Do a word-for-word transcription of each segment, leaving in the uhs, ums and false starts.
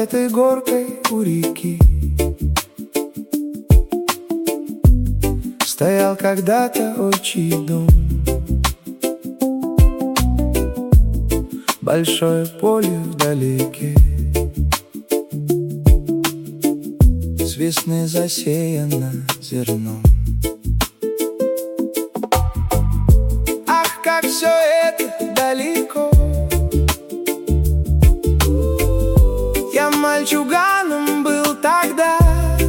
этой горкой у реки стоял когда-то отчий дом. Большое поле вдалеке, с весны засеяно зерном. Ах, как все это далеко! Я мальчуганом был тогда,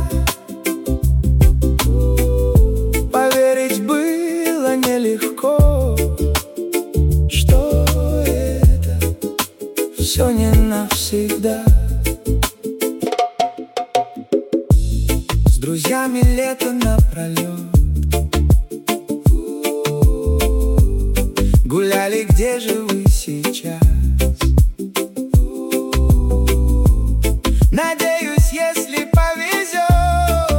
поверить было нелегко, что это все не навсегда. С друзьями лето напролет гуляли, где же вы сейчас? Надеюсь, если повезет,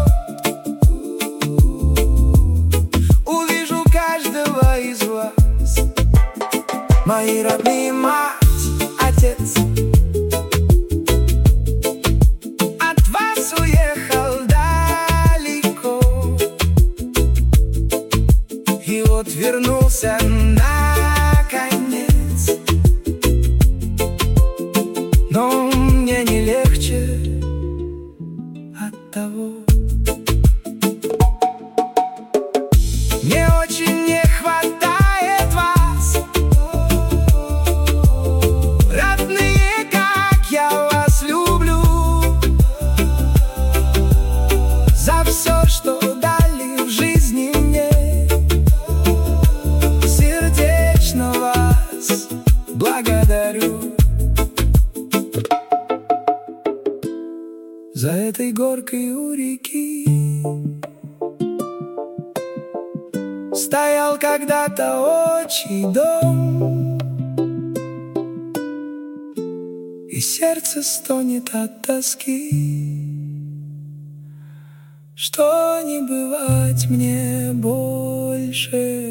увижу каждого из вас. Мои родные, мать, отец, от вас уехал далеко, и вот вернулся наконец. Но мне не легче от того. Мне очень не хватает вас, родные, как я вас люблю, за все, что дали в жизни мне. Сердечно вас благодарю. За этой горкой у реки стоял когда-то отчий дом, и сердце стонет от тоски, что не бывать мне больше